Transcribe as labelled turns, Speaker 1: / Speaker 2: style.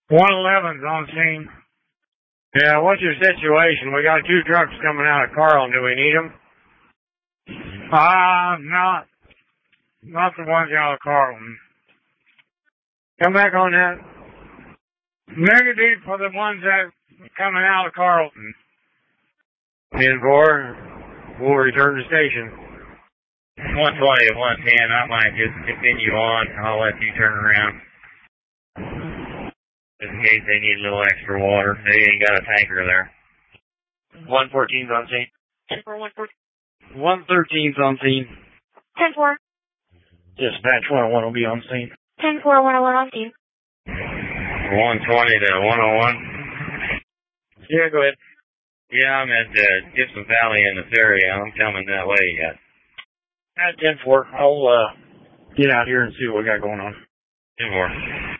Speaker 1: 111's on scene. Yeah, what's your situation? We got 2 trucks coming out of Carlton. Do we need them? Not the ones out of Carlton. Come back on that. Negative for the ones that are coming out of Carlton. 10-4. We'll return to station. 120 to 110. I might just continue on. I'll let you turn around. Just in case they need a little extra water. They ain't got a tanker there. 114's on scene.
Speaker 2: 10-4, 114.
Speaker 1: 113's on scene.
Speaker 2: 10-4.
Speaker 1: Dispatch 101 will be on scene.
Speaker 2: 10-4, 101 on scene.
Speaker 1: 120 to 101. Yeah, go ahead. Yeah, I'm at Gibson Valley in this area. I'm coming that way yet. At 10-4. I'll get out here and see what we got going on. 10-4.